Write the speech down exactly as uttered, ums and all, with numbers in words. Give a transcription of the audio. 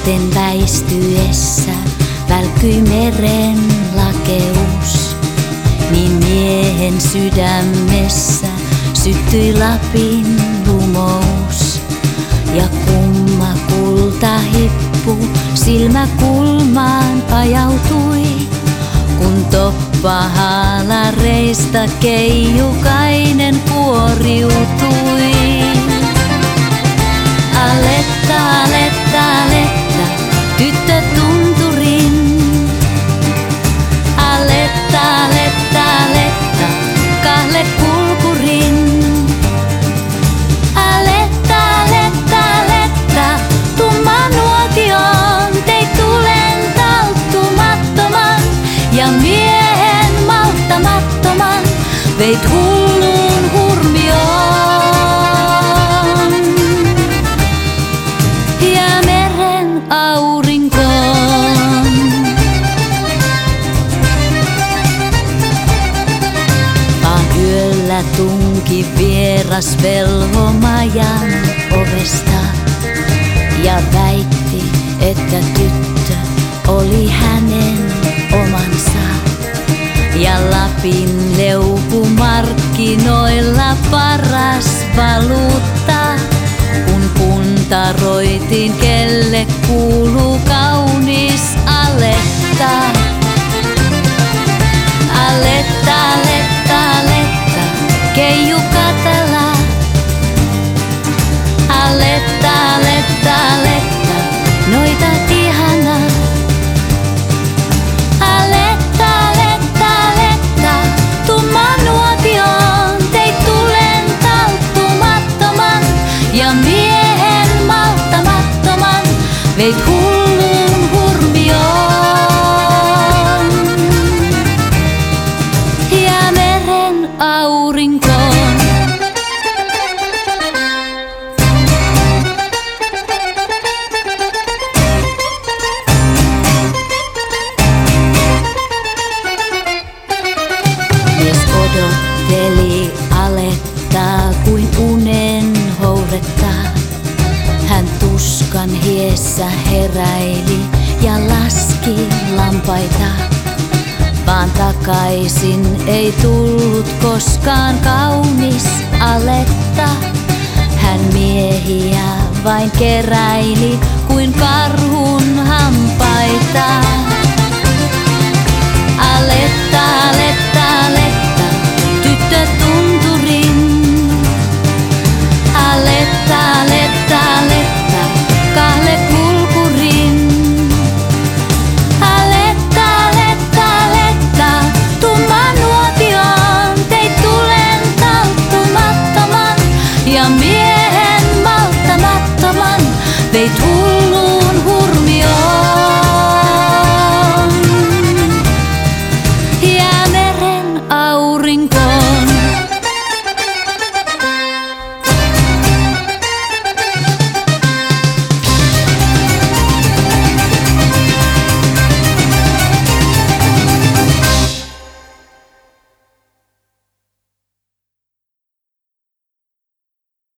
Miesten väistyessä välkyi meren lakeus, niin miehen sydämessä syttyi Lapin lumous. Ja kumma kultahippu silmäkulmaan pajautui, kun toppahaalareista keijukainen kuoriutui. Aletta, aletta, aletta, tyttö tunturin. Aletta, aletta, aletta, kahle kulkurin. Aletta, aletta, aletta, tumma nuotioon teit tulen talttumattoman ja miehen malttamattoman veit hulluun hurmioon. Tunki vieras velho majan ovesta ja väitti, että tyttö oli hänen omansa. Ja Lapin leupumarkkinoilla paras valuutta, kun puntaroitiin, kelle kuuluu kaunis aletta. Aletta, aletta, aletta, keiju katala. Aletta, aletta, aletta, noitat ihana. Aletta, aletta, aletta, tumma nuotioon teit tulen talttumattoman ja miehen malttamattoman veit hulluun hurmioon. Ja meren aurinkoon. Mies odotteli alettaa kuin unen houretta. Hän tuskan hiessä heräili ja laski lampaita. Vaan takaisin ei tullut koskaan kaunis aletta. Hän miehiä vain keräili kuin karhun hampaita.